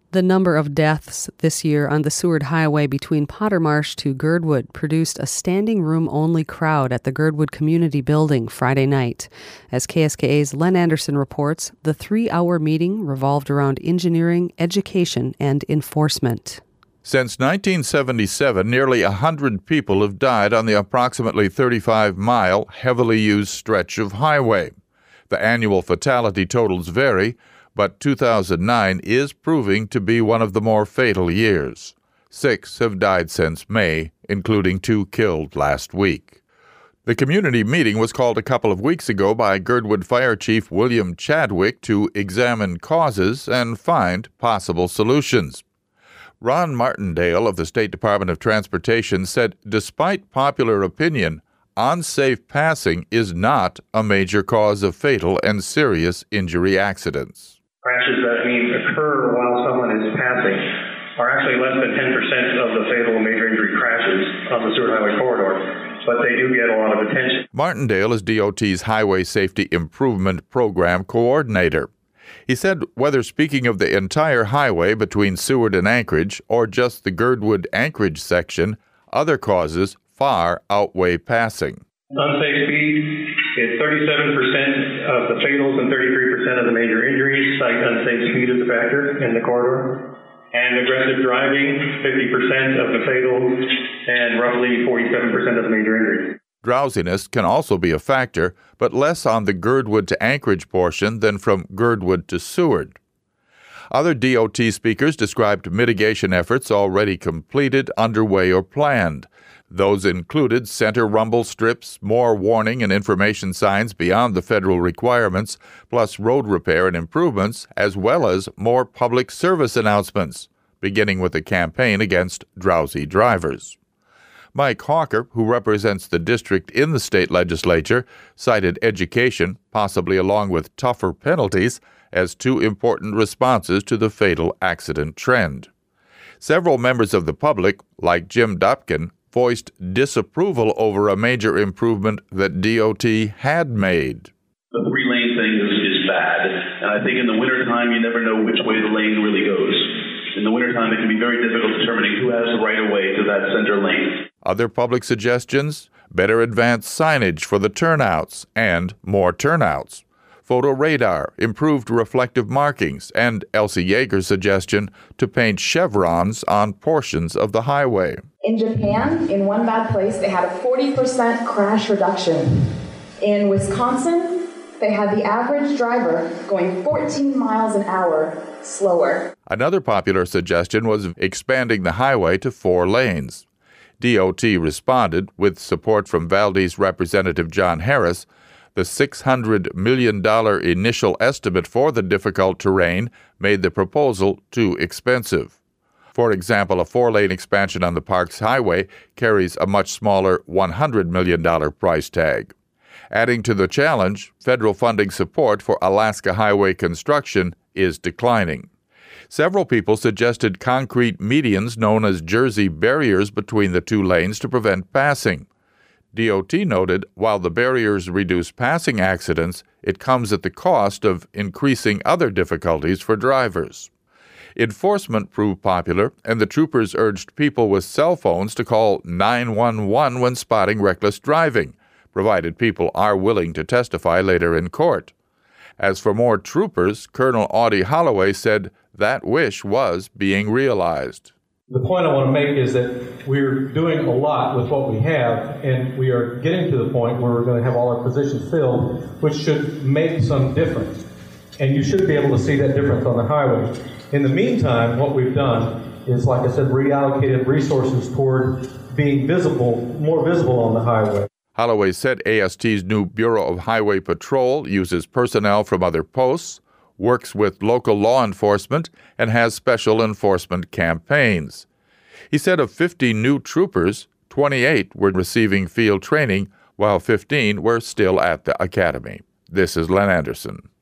The number of deaths this year on the Seward Highway between Pottermarsh to Girdwood produced a standing room-only crowd at the Girdwood Community Building Friday night. As KSKA's Len Anderson reports, the 3-hour meeting revolved around engineering, education, and enforcement. Since 1977, nearly 100 people have died on the approximately 35-mile, heavily used stretch of highway. The annual fatality totals vary, but 2009 is proving to be one of the more fatal years. 6 have died since May, including 2 killed last week. The community meeting was called a couple of weeks ago by Girdwood Fire Chief William Chadwick to examine causes and find possible solutions. Ron Martindale of the State Department of Transportation said despite popular opinion, unsafe passing is not a major cause of fatal and serious injury accidents. Crashes that occur while someone is passing are actually less than 10% of the fatal and major injury crashes on the Seward Highway corridor, but they do get a lot of attention. Martindale is DOT's Highway Safety Improvement Program Coordinator. He said whether speaking of the entire highway between Seward and Anchorage or just the Girdwood-Anchorage section, other causes far outweigh passing. Unsafe speed is 37% of the fatals and 33% of the major injuries. Cite unsafe speed as a factor in the corridor. And aggressive driving, 50% of the fatals and roughly 47% of the major injuries. Drowsiness can also be a factor, but less on the Girdwood to Anchorage portion than from Girdwood to Seward. Other DOT speakers described mitigation efforts already completed, underway, or planned. Those included center rumble strips, more warning and information signs beyond the federal requirements, plus road repair and improvements, as well as more public service announcements, beginning with a campaign against drowsy drivers. Mike Hawker, who represents the district in the state legislature, cited education, possibly along with tougher penalties, as 2 important responses to the fatal accident trend. Several members of the public, like Jim Dupkin, voiced disapproval over a major improvement that DOT had made. The 3-lane thing is bad, and I think in the wintertime you never know which way the lane really goes. In the wintertime it can be very difficult determining who has the right of way to that center lane. Other public suggestions? Better advanced signage for the turnouts and more turnouts. Photo radar, improved reflective markings, and Elsie Yeager's suggestion to paint chevrons on portions of the highway. In Japan, in one bad place, they had a 40% crash reduction. In Wisconsin, they had the average driver going 14 miles an hour slower. Another popular suggestion was expanding the highway to 4 lanes. DOT responded with support from Valdez Representative John Harris. The $600 million initial estimate for the difficult terrain made the proposal too expensive. For example, a 4-lane expansion on the Parks Highway carries a much smaller $100 million price tag. Adding to the challenge, federal funding support for Alaska highway construction is declining. Several people suggested concrete medians known as Jersey barriers between the 2 lanes to prevent passing. DOT noted while the barriers reduce passing accidents, it comes at the cost of increasing other difficulties for drivers. Enforcement proved popular, and the troopers urged people with cell phones to call 911 when spotting reckless driving, provided people are willing to testify later in court. As for more troopers, Colonel Audie Holloway said that wish was being realized. The point I want to make is that we're doing a lot with what we have, and we are getting to the point where we're going to have all our positions filled, which should make some difference. And you should be able to see that difference on the highway. In the meantime, what we've done is, like I said, reallocated resources toward being more visible on the highway. Holloway said AST's new Bureau of Highway Patrol uses personnel from other posts, works with local law enforcement, and has special enforcement campaigns. He said of 50 new troopers, 28 were receiving field training, while 15 were still at the academy. This is Len Anderson.